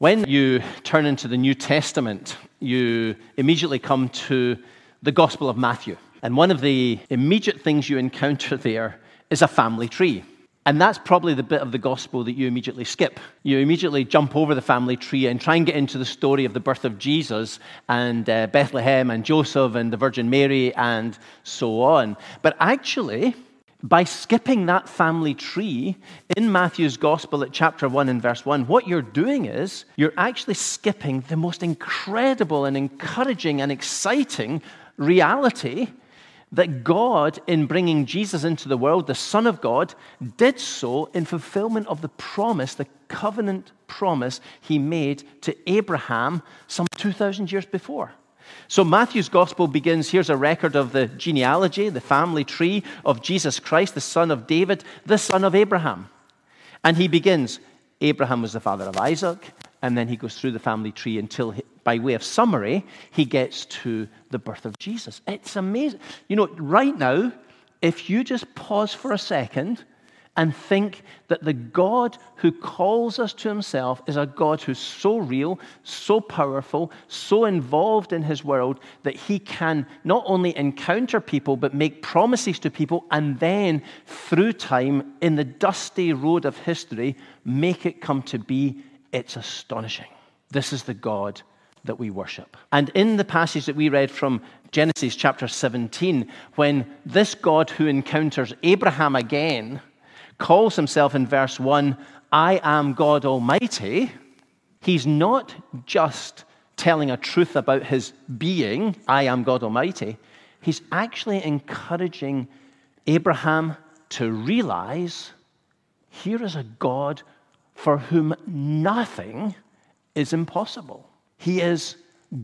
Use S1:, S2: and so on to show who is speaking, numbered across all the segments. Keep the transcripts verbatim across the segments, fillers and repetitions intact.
S1: When you turn into the New Testament, you immediately come to the Gospel of Matthew. And one of the immediate things you encounter there is a family tree. And that's probably the bit of the Gospel that you immediately skip. You immediately jump over the family tree and try and get into the story of the birth of Jesus and uh, Bethlehem and Joseph and the Virgin Mary and so on. But actually, by skipping that family tree in Matthew's Gospel at chapter one and verse one, what you're doing is you're actually skipping the most incredible and encouraging and exciting reality that God, in bringing Jesus into the world, the Son of God, did so in fulfillment of the promise, the covenant promise he made to Abraham some two thousand years before. So Matthew's Gospel begins, here's a record of the genealogy, the family tree of Jesus Christ, the son of David, the son of Abraham. And he begins, Abraham was the father of Isaac, and then he goes through the family tree until, he, by way of summary, he gets to the birth of Jesus. It's amazing. You know, right now, if you just pause for a second and think that the God who calls us to himself is a God who's so real, so powerful, so involved in his world that he can not only encounter people but make promises to people and then through time in the dusty road of history make it come to be, it's astonishing. This is the God that we worship. And in the passage that we read from Genesis chapter seventeen, when this God who encounters Abraham again calls himself in verse one, I am God Almighty, he's not just telling a truth about his being, I am God Almighty, he's actually encouraging Abraham to realize here is a God for whom nothing is impossible. He is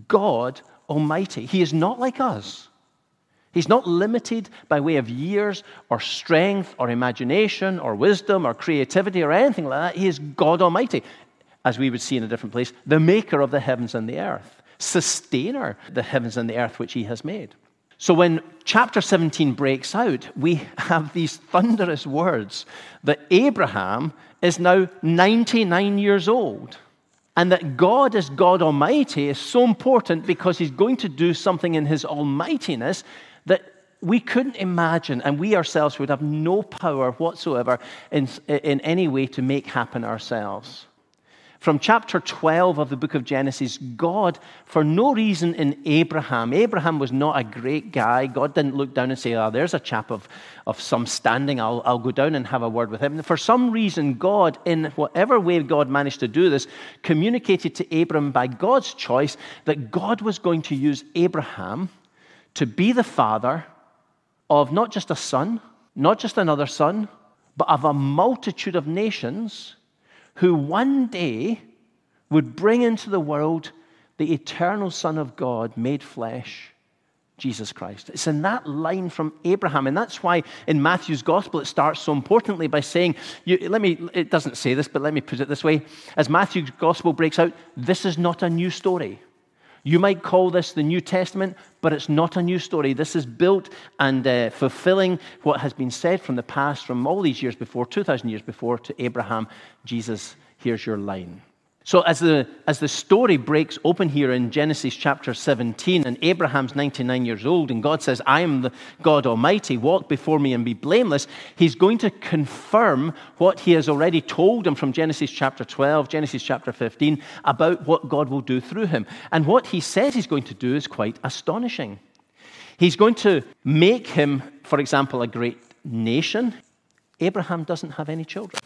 S1: God Almighty. He is not like us. He's not limited by way of years or strength or imagination or wisdom or creativity or anything like that. He is God Almighty, as we would see in a different place, the maker of the heavens and the earth, sustainer of the heavens and the earth which he has made. So when chapter seventeen breaks out, we have these thunderous words that Abraham is now ninety-nine years old. And that God is God Almighty is so important because he's going to do something in his almightiness that we couldn't imagine, and we ourselves would have no power whatsoever in, in any way to make happen ourselves. From chapter twelve of the book of Genesis, God, for no reason in Abraham, Abraham was not a great guy. God didn't look down and say, oh, there's a chap of, of some standing, I'll, I'll go down and have a word with him. For some reason, God, in whatever way God managed to do this, communicated to Abram by God's choice that God was going to use Abraham to be the father of not just a son, not just another son, but of a multitude of nations who one day would bring into the world the eternal Son of God made flesh, Jesus Christ. It's in that line from Abraham, and that's why in Matthew's Gospel it starts so importantly by saying, you, let me, it doesn't say this, but let me put it this way. As Matthew's Gospel breaks out, this is not a new story. You might call this the New Testament, but it's not a new story. This is built and uh, fulfilling what has been said from the past, from all these years before, two thousand years before, to Abraham. Jesus, here's your line. So as the, as the story breaks open here in Genesis chapter seventeen, and Abraham's ninety-nine years old, and God says, I am the God Almighty, walk before me and be blameless, he's going to confirm what he has already told him from Genesis chapter twelve, Genesis chapter fifteen, about what God will do through him. And what he says he's going to do is quite astonishing. He's going to make him, for example, a great nation. Abraham doesn't have any children.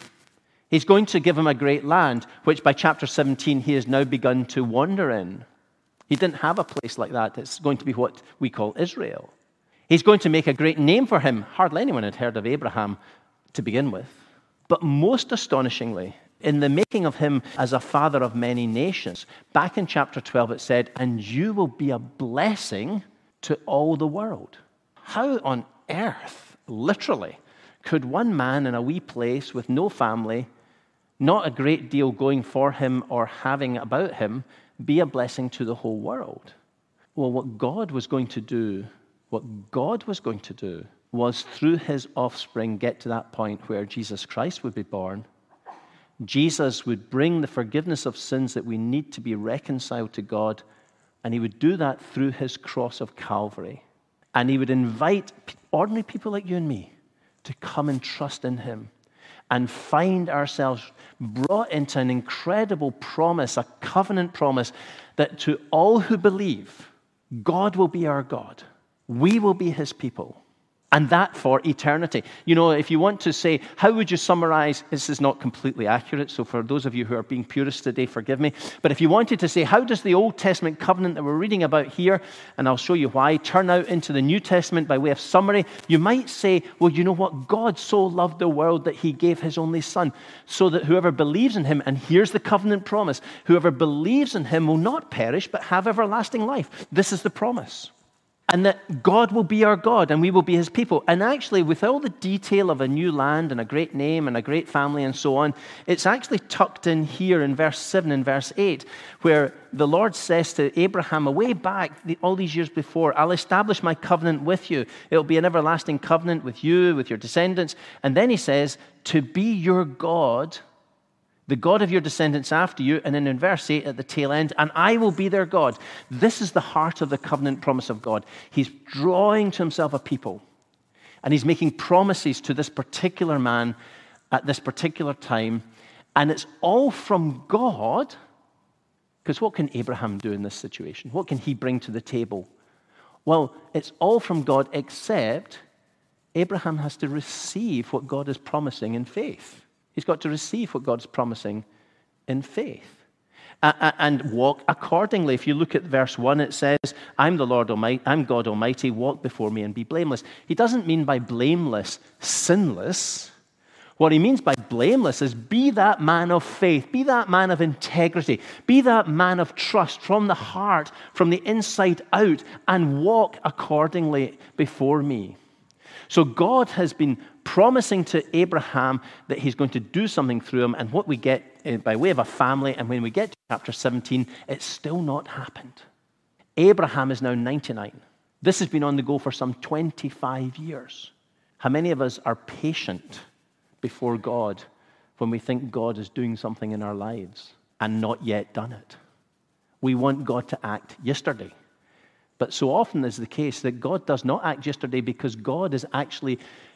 S1: He's going to give him a great land, which by chapter seventeen he has now begun to wander in. He didn't have a place like that. It's going to be what we call Israel. He's going to make a great name for him. Hardly anyone had heard of Abraham to begin with. But most astonishingly, in the making of him as a father of many nations, back in chapter twelve it said, and you will be a blessing to all the world. How on earth, literally, could one man in a wee place with no family, not a great deal going for him or having about him, be a blessing to the whole world? Well, what God was going to do, what God was going to do was through his offspring get to that point where Jesus Christ would be born, Jesus would bring the forgiveness of sins that we need to be reconciled to God, and he would do that through his cross of Calvary. And he would invite ordinary people like you and me to come and trust in him and find ourselves brought into an incredible promise, a covenant promise, that to all who believe, God will be our God. We will be his people. And that for eternity. You know, if you want to say, how would you summarize, this is not completely accurate, so for those of you who are being purists today, forgive me. But if you wanted to say, how does the Old Testament covenant that we're reading about here, and I'll show you why, turn out into the New Testament by way of summary, you might say, well, you know what? God so loved the world that he gave his only son, so that whoever believes in him, and here's the covenant promise, whoever believes in him will not perish, but have everlasting life. This is the promise. And that God will be our God and we will be his people. And actually, with all the detail of a new land and a great name and a great family and so on, it's actually tucked in here in verse seven and verse eight, where the Lord says to Abraham, way back, all these years before, I'll establish my covenant with you. It'll be an everlasting covenant with you, with your descendants. And then he says, to be your God, the God of your descendants after you, and then in verse eight at the tail end, and I will be their God. This is the heart of the covenant promise of God. He's drawing to himself a people, and he's making promises to this particular man at this particular time, and it's all from God, because what can Abraham do in this situation? What can he bring to the table? Well, it's all from God, except Abraham has to receive what God is promising in faith. He's got to receive what God's promising in faith and walk accordingly. If you look at verse one, it says, I'm the Lord Almighty, I'm God Almighty, walk before me and be blameless. He doesn't mean by blameless, sinless. What he means by blameless is be that man of faith, be that man of integrity, be that man of trust from the heart, from the inside out, and walk accordingly before me. So God has been promising to Abraham that he's going to do something through him, and what we get by way of a family, and when we get to chapter seventeen, it's still not happened. Abraham is now ninety-nine. This has been on the go for some twenty-five years. How many of us are patient before God when we think God is doing something in our lives and not yet done it? We want God to act yesterday. But so often is the case that God does not act yesterday because God is actually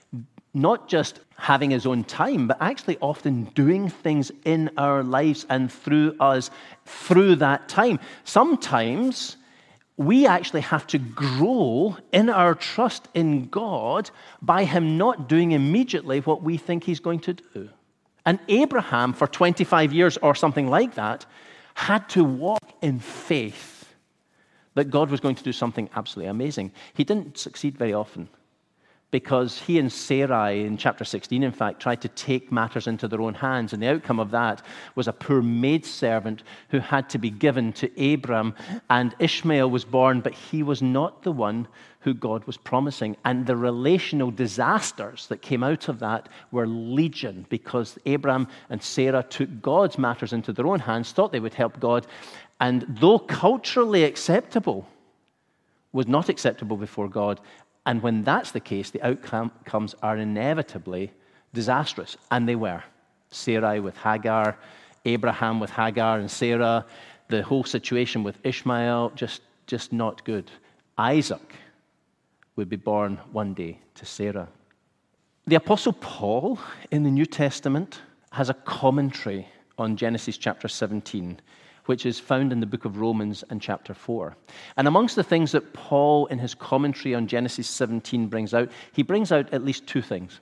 S1: not just having his own time, but actually often doing things in our lives and through us through that time. Sometimes we actually have to grow in our trust in God by him not doing immediately what we think he's going to do. And Abraham, for twenty-five years or something like that, had to walk in faith that God was going to do something absolutely amazing. He didn't succeed very often because he and Sarai in chapter sixteen, in fact, tried to take matters into their own hands. And the outcome of that was a poor maidservant who had to be given to Abram. And Ishmael was born, but he was not the one who God was promising. And the relational disasters that came out of that were legion because Abram and Sarah took God's matters into their own hands, thought they would help God. And though culturally acceptable, was not acceptable before God. And when that's the case, the outcomes are inevitably disastrous. And they were. Sarai with Hagar, Abraham with Hagar and Sarah, the whole situation with Ishmael, just, just not good. Isaac would be born one day to Sarah. The Apostle Paul in the New Testament has a commentary on Genesis chapter seventeen, which is found in the book of Romans and chapter four. And amongst the things that Paul, in his commentary on Genesis seventeen, brings out, he brings out at least two things.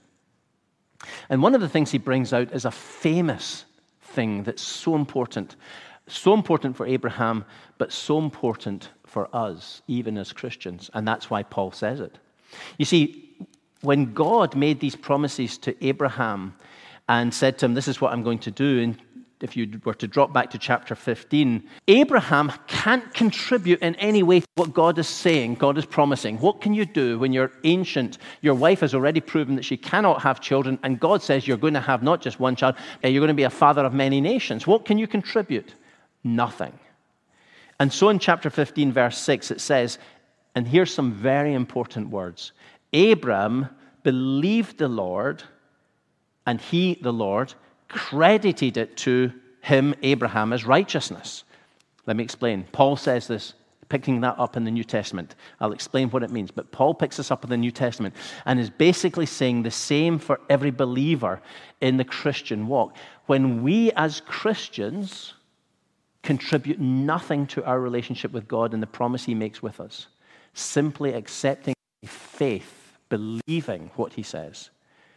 S1: And one of the things he brings out is a famous thing that's so important. So important for Abraham, but so important for us, even as Christians. And that's why Paul says it. You see, when God made these promises to Abraham and said to him, this is what I'm going to do, and if you were to drop back to chapter fifteen, Abraham can't contribute in any way to what God is saying, God is promising. What can you do when you're ancient? Your wife has already proven that she cannot have children, and God says you're going to have not just one child, you're going to be a father of many nations. What can you contribute? Nothing. And so in chapter fifteen, verse six, it says, and here's some very important words, Abram believed the Lord, and he, the Lord, credited it to him, Abraham, as righteousness. Let me explain. Paul says this, picking that up in the New Testament. I'll explain what it means. But Paul picks this up in the New Testament and is basically saying the same for every believer in the Christian walk. When we as Christians contribute nothing to our relationship with God and the promise he makes with us, simply accepting faith, believing what he says,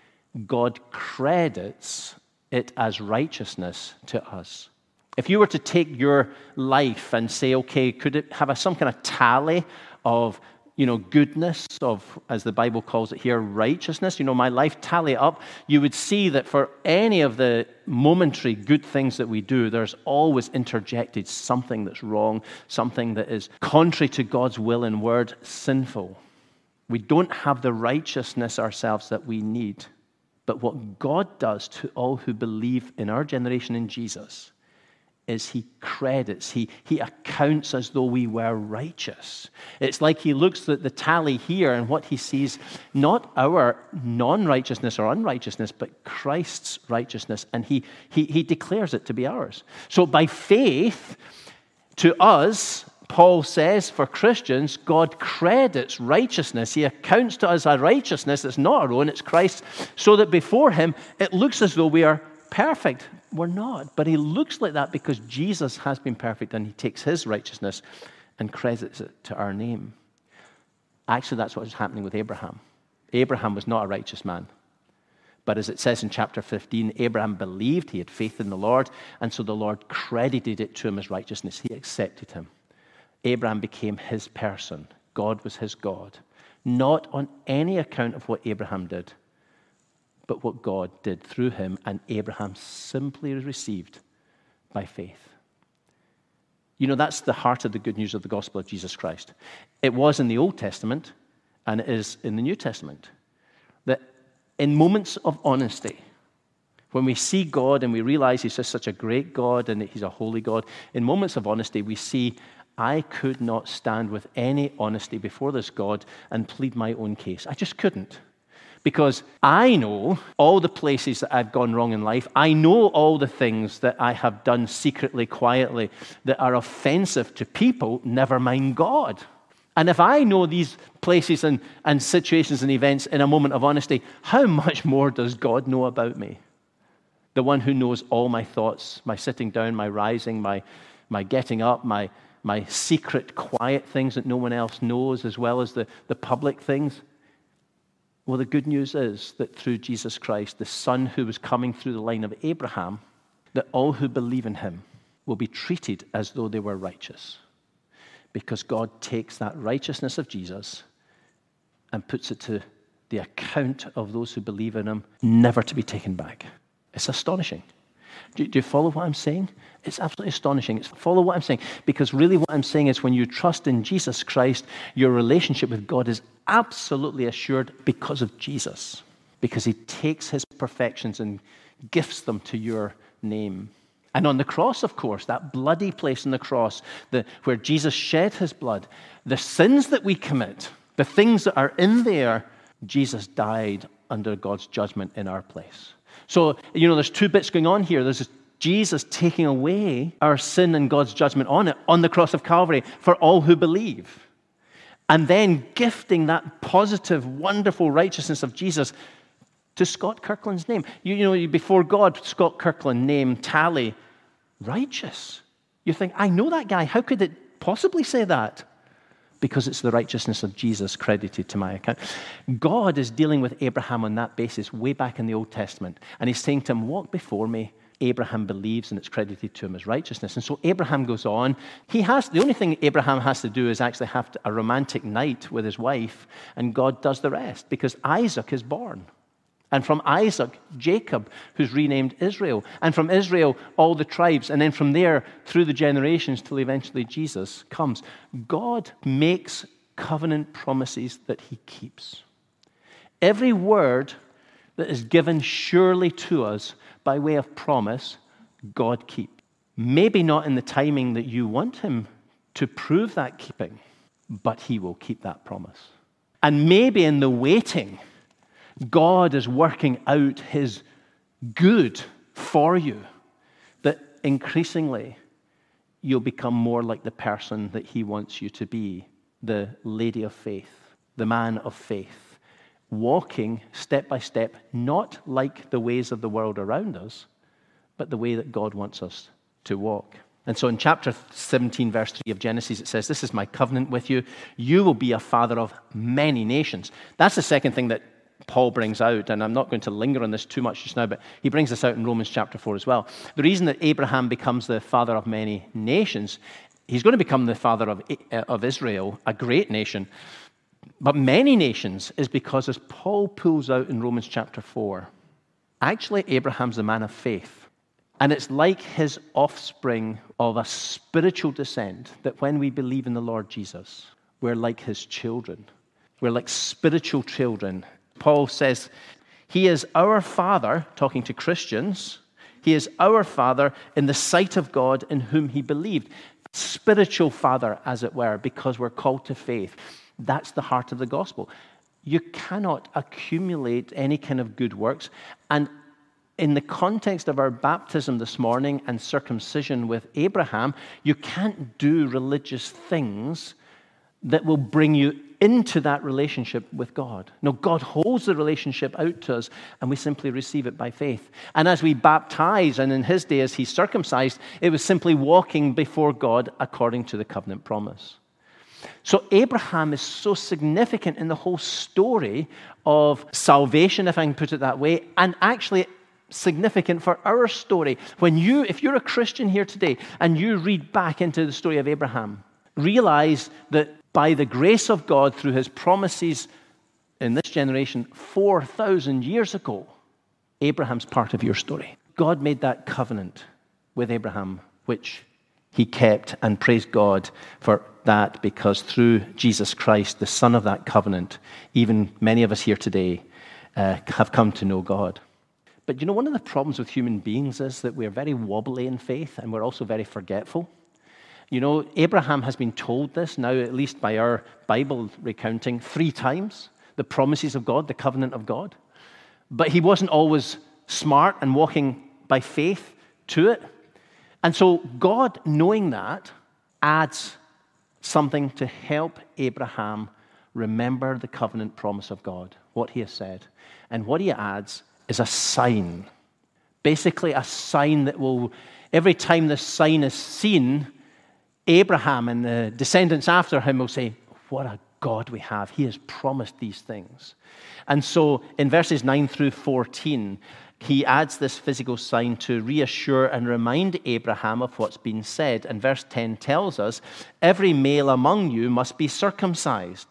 S1: God credits it as righteousness to us. If you were to take your life and say, okay, could it have a, some kind of tally of, you know, goodness, of, as the Bible calls it here, righteousness, you know, my life, tally it up, you would see that for any of the momentary good things that we do, there's always interjected something that's wrong, something that is contrary to God's will and word, sinful. We don't have the righteousness ourselves that we need. But what God does to all who believe in our generation in Jesus is he credits, he, he accounts as though we were righteous. It's like he looks at the tally here and what he sees, not our non-righteousness or unrighteousness, but Christ's righteousness, and he, he, he declares it to be ours. So by faith, to us, Paul says, for Christians, God credits righteousness. He accounts to us our righteousness. It's not our own, it's Christ's, so that before him, it looks as though we are perfect. We're not. But he looks like that because Jesus has been perfect, and he takes his righteousness and credits it to our name. Actually, that's what was happening with Abraham. Abraham was not a righteous man. But as it says in chapter fifteen, Abraham believed, he had faith in the Lord, and so the Lord credited it to him as righteousness. He accepted him. Abraham became his person. God was his God. Not on any account of what Abraham did, but what God did through him, and Abraham simply received by faith. You know, that's the heart of the good news of the gospel of Jesus Christ. It was in the Old Testament, and it is in the New Testament, that in moments of honesty, when we see God and we realize he's just such a great God and he's a holy God, in moments of honesty, we see, I could not stand with any honesty before this God and plead my own case. I just couldn't. Because I know all the places that I've gone wrong in life. I know all the things that I have done secretly, quietly, that are offensive to people, never mind God. And if I know these places and, and situations and events in a moment of honesty, how much more does God know about me? The one who knows all my thoughts, my sitting down, my rising, my, my getting up, my, my secret, quiet things that no one else knows, as well as the, the public things. Well, the good news is that through Jesus Christ, the Son who was coming through the line of Abraham, that all who believe in him will be treated as though they were righteous. Because God takes that righteousness of Jesus and puts it to the account of those who believe in him, never to be taken back. It's astonishing. Do, do you follow what I'm saying? It's absolutely astonishing. It's follow what I'm saying. Because really what I'm saying is when you trust in Jesus Christ, your relationship with God is absolutely assured because of Jesus. Because he takes his perfections and gifts them to your name. And on the cross, of course, that bloody place on the cross, the, where Jesus shed his blood, the sins that we commit, the things that are in there, Jesus died under God's judgment in our place. So, you know, there's two bits going on here. There's Jesus taking away our sin and God's judgment on it, on the cross of Calvary, for all who believe. And then gifting that positive, wonderful righteousness of Jesus to Scott Kirkland's name. You, you know, before God, Scott Kirkland named Tally righteous. You think, I know that guy. How could it possibly say that? Because it's the righteousness of Jesus credited to my account. God is dealing with Abraham on that basis way back in the Old Testament. And he's saying to him, walk before me. Abraham believes and it's credited to him as righteousness. And so Abraham goes on. He has, the only thing Abraham has to do is actually have a romantic night with his wife, and God does the rest because Isaac is born. And from Isaac, Jacob, who's renamed Israel. And from Israel, all the tribes. And then from there, through the generations, till eventually Jesus comes. God makes covenant promises that he keeps. Every word that is given surely to us by way of promise, God keeps. Maybe not in the timing that you want him to prove that keeping, but he will keep that promise. And maybe in the waiting, God is working out his good for you, that increasingly you'll become more like the person that he wants you to be, the lady of faith, the man of faith, walking step by step, not like the ways of the world around us, but the way that God wants us to walk. And so in chapter seventeen, verse three of Genesis, it says, "This is my covenant with you. You will be a father of many nations." That's the second thing that Paul brings out, and I'm not going to linger on this too much just now, but he brings this out in Romans chapter four as well. The reason that Abraham becomes the father of many nations, he's going to become the father of, of Israel, a great nation, but many nations is because, as Paul pulls out in Romans chapter four, actually Abraham's a man of faith. And it's like his offspring of a spiritual descent that when we believe in the Lord Jesus, we're like his children. We're like spiritual children. Paul says, he is our father, talking to Christians. He is our father in the sight of God in whom he believed. Spiritual father, as it were, because we're called to faith. That's the heart of the gospel. You cannot accumulate any kind of good works. And in the context of our baptism this morning and circumcision with Abraham, you can't do religious things that will bring you into that relationship with God. No, God holds the relationship out to us, and we simply receive it by faith. And as we baptize, and in his day as he circumcised, it was simply walking before God according to the covenant promise. So Abraham is so significant in the whole story of salvation, if I can put it that way, and actually significant for our story. When you, if you're a Christian here today and you read back into the story of Abraham, realize that by the grace of God through his promises in this generation four thousand years ago, Abraham's part of your story. God made that covenant with Abraham, which he kept, and praise God for that, because through Jesus Christ, the son of that covenant, even many of us here today uh, have come to know God. But you know, one of the problems with human beings is that we're very wobbly in faith, and we're also very forgetful. You know, Abraham has been told this now, at least by our Bible recounting, three times, the promises of God, the covenant of God. But he wasn't always smart and walking by faith to it. And so God, knowing that, adds something to help Abraham remember the covenant promise of God, what he has said. And what he adds is a sign. Basically a sign that will, every time this sign is seen, Abraham and the descendants after him will say, what a God we have. He has promised these things. And so in verses nine through fourteen, he adds this physical sign to reassure and remind Abraham of what's been said. And verse ten tells us, every male among you must be circumcised.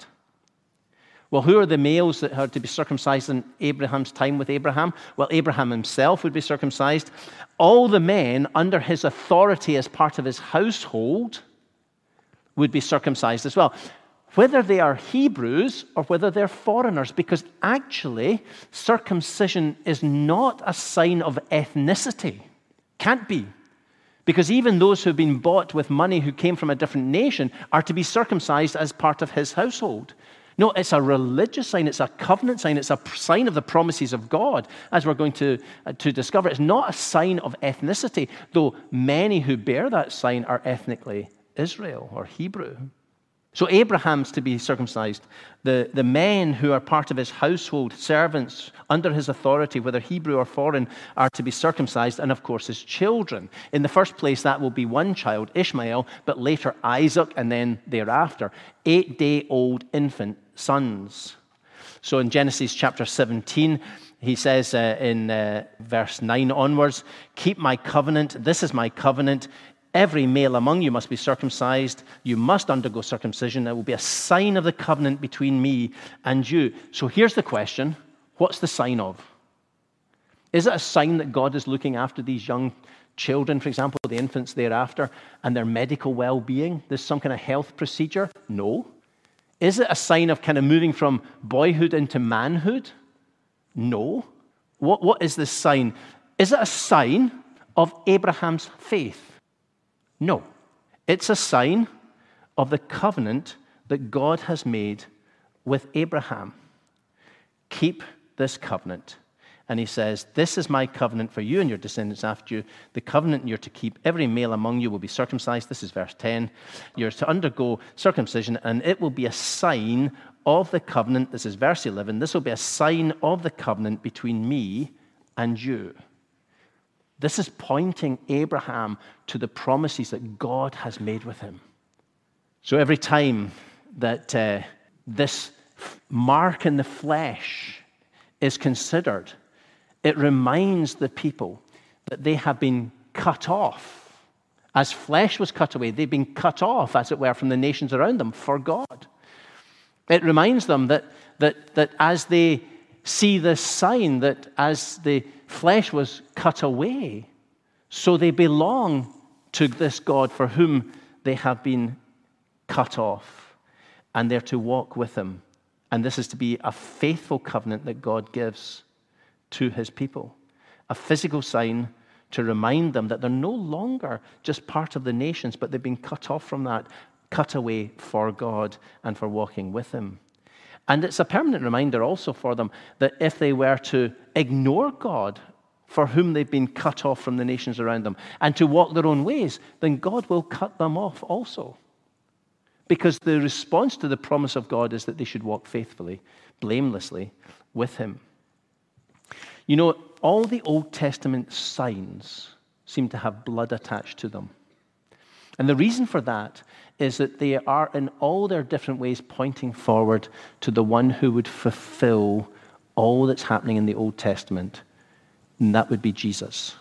S1: Well, who are the males that are to be circumcised in Abraham's time with Abraham? Well, Abraham himself would be circumcised. All the men under his authority as part of his household would be circumcised as well, whether they are Hebrews or whether they're foreigners, because actually circumcision is not a sign of ethnicity. Can't be. Because even those who have been bought with money who came from a different nation are to be circumcised as part of his household. No, it's a religious sign, it's a covenant sign, it's a sign of the promises of God, as we're going to, uh, to discover. It's not a sign of ethnicity, though many who bear that sign are ethnically Israel or Hebrew. So Abraham's to be circumcised. The, the men who are part of his household, servants under his authority, whether Hebrew or foreign, are to be circumcised, and of course his children. In the first place, that will be one child, Ishmael, but later Isaac, and then thereafter, eight-day-old infant sons. So in Genesis chapter seventeen, he says uh, in uh, verse nine onwards, keep my covenant, this is my covenant. Every male among you must be circumcised. You must undergo circumcision. It will be a sign of the covenant between me and you. So here's the question. What's the sign of? Is it a sign that God is looking after these young children, for example, the infants thereafter, and their medical well-being? There's some kind of health procedure? No. Is it a sign of kind of moving from boyhood into manhood? No. What, what is this sign? Is it a sign of Abraham's faith? No, it's a sign of the covenant that God has made with Abraham. Keep this covenant, And he says, this is my covenant for you and your descendants after you. The covenant you're to keep. Every male among you will be circumcised. This is verse ten. You're to undergo circumcision, and it will be a sign of the covenant. This is verse eleven. This will be a sign of the covenant between me and you. This is pointing Abraham to the promises that God has made with him. So every time that uh, this mark in the flesh is considered, it reminds the people that they have been cut off. As flesh was cut away, they've been cut off, as it were, from the nations around them for God. It reminds them that, that, that as they see this sign, that as the flesh was cut away, so they belong to this God for whom they have been cut off, and they're to walk with him. And this is to be a faithful covenant that God gives to his people. A physical sign to remind them that they're no longer just part of the nations, but they've been cut off from that, cut away for God and for walking with him. And it's a permanent reminder also for them that if they were to ignore God, for whom they've been cut off from the nations around them, and to walk their own ways, then God will cut them off also. Because the response to the promise of God is that they should walk faithfully, blamelessly with him. You know, all the Old Testament signs seem to have blood attached to them. And the reason for that is that they are in all their different ways pointing forward to the one who would fulfill all that's happening in the Old Testament, and that would be Jesus.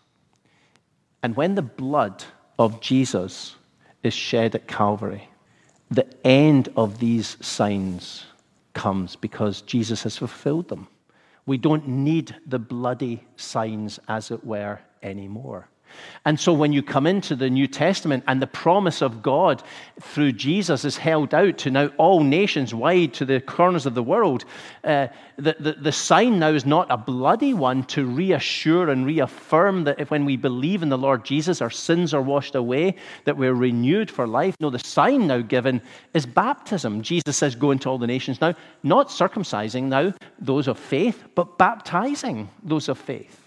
S1: And when the blood of Jesus is shed at Calvary, the end of these signs comes because Jesus has fulfilled them. We don't need the bloody signs, as it were, anymore. And so when you come into the New Testament and the promise of God through Jesus is held out to now all nations wide to the corners of the world, uh, the, the, the sign now is not a bloody one to reassure and reaffirm that if when we believe in the Lord Jesus, our sins are washed away, that we're renewed for life. No, the sign now given is baptism. Jesus says, go into all the nations now, not circumcising now those of faith, but baptizing those of faith.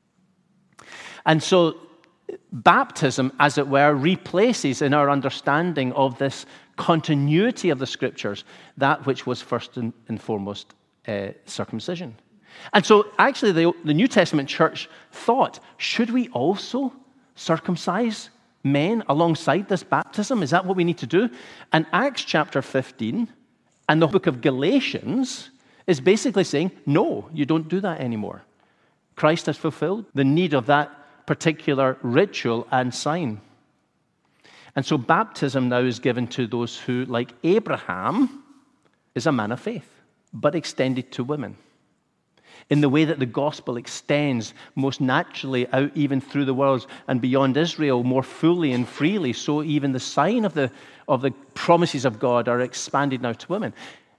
S1: And so baptism, as it were, replaces in our understanding of this continuity of the Scriptures that which was first and, and foremost uh, circumcision. And so actually the, the New Testament church thought, should we also circumcise men alongside this baptism? Is that what we need to do? And Acts chapter fifteen and the book of Galatians is basically saying, no, you don't do that anymore. Christ has fulfilled the need of that particular ritual and sign. And so baptism now is given to those who, like Abraham, is a man of faith, but extended to women. In the way that the gospel extends most naturally out even through the world and beyond Israel more fully and freely, so even the sign of the, of the promises of God are expanded now to women.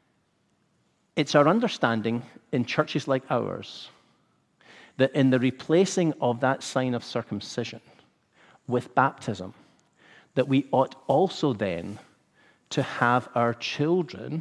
S1: It's our understanding in churches like ours that in the replacing of that sign of circumcision with baptism, that we ought also then to have our children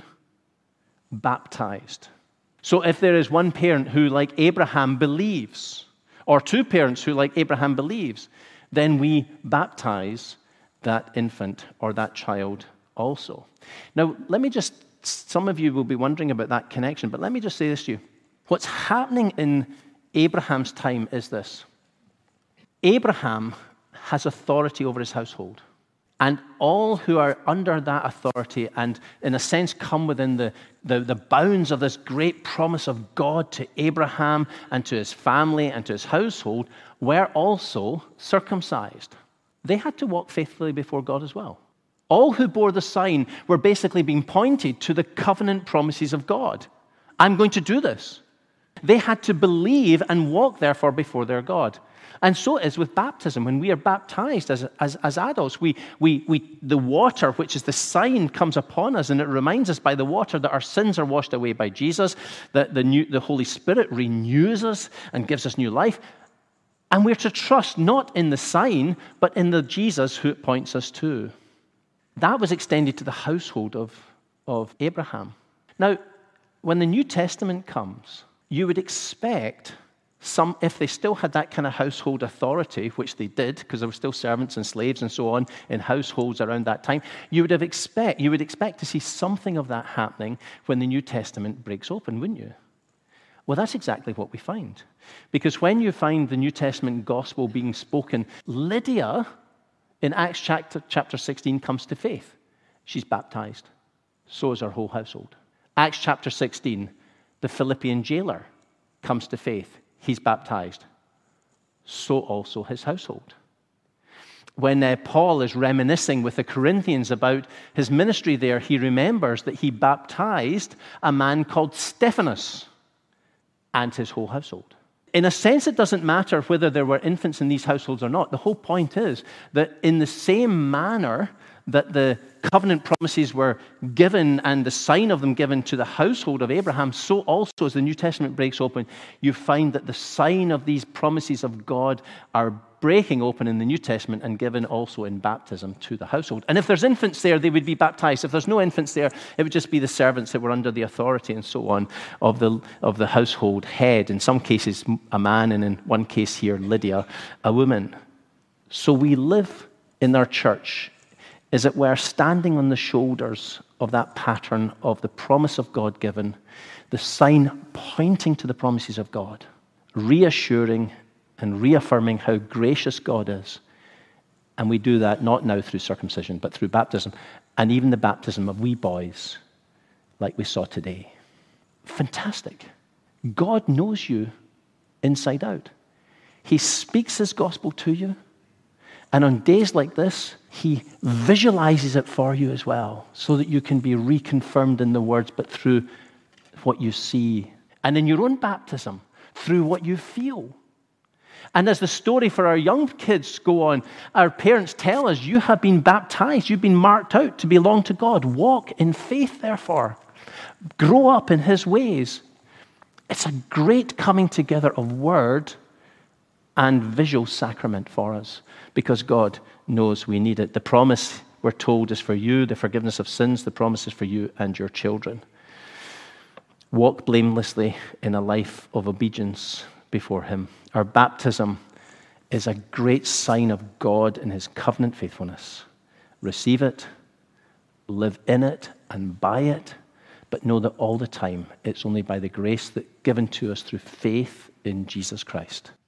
S1: baptized. So if there is one parent who, like Abraham, believes, or two parents who, like Abraham, believes, then we baptize that infant or that child also. Now, let me just, some of you will be wondering about that connection, but let me just say this to you. What's happening in Abraham's time is this. Abraham has authority over his household. And all who are under that authority and, in a sense, come within the, the, the bounds of this great promise of God to Abraham and to his family and to his household were also circumcised. They had to walk faithfully before God as well. All who bore the sign were basically being pointed to the covenant promises of God. I'm going to do this. They had to believe and walk, therefore, before their God. And so it is with baptism. When we are baptized as, as, as adults, we, we, we, the water, which is the sign, comes upon us, and it reminds us by the water that our sins are washed away by Jesus, that the, new, the Holy Spirit renews us and gives us new life. And we're to trust not in the sign, but in the Jesus who it points us to. That was extended to the household of, of Abraham. Now, when the New Testament comes, you would expect some, if they still had that kind of household authority, which they did, because there were still servants and slaves and so on in households around that time, you would have expect you would expect to see something of that happening when the New Testament breaks open, wouldn't you? Well, that's exactly what we find. Because when you find the New Testament gospel being spoken, Lydia in Acts chapter, chapter sixteen comes to faith. She's baptized. So is her whole household. Acts chapter sixteen, the Philippian jailer comes to faith. He's baptized. So also his household. When uh, Paul is reminiscing with the Corinthians about his ministry there, he remembers that he baptized a man called Stephanas and his whole household. In a sense, it doesn't matter whether there were infants in these households or not. The whole point is that in the same manner that the covenant promises were given and the sign of them given to the household of Abraham, so also as the New Testament breaks open, you find that the sign of these promises of God are breaking open in the New Testament and given also in baptism to the household. And if there's infants there, they would be baptized. If there's no infants there, it would just be the servants that were under the authority and so on of the, of the household head. In some cases, a man, and in one case here, Lydia, a woman. So we live in our church as it were standing on the shoulders of that pattern of the promise of God given, the sign pointing to the promises of God, reassuring and reaffirming how gracious God is. And we do that not now through circumcision, but through baptism, and even the baptism of wee boys, like we saw today. Fantastic. God knows you inside out. He speaks his gospel to you. And on days like this, he visualizes it for you as well, so that you can be reconfirmed in the words, but through what you see. And in your own baptism, through what you feel. And as the story for our young kids go on, our parents tell us, you have been baptized, you've been marked out to belong to God. Walk in faith, therefore. Grow up in his ways. It's a great coming together of word and visual sacrament for us, because God knows we need it. The promise, we're told, is for you, the forgiveness of sins. The promise is for you and your children. Walk blamelessly in a life of obedience before him. Our baptism is a great sign of God in his covenant faithfulness. Receive it, live in it and by it, but know that all the time it's only by the grace that given to us through faith in Jesus Christ.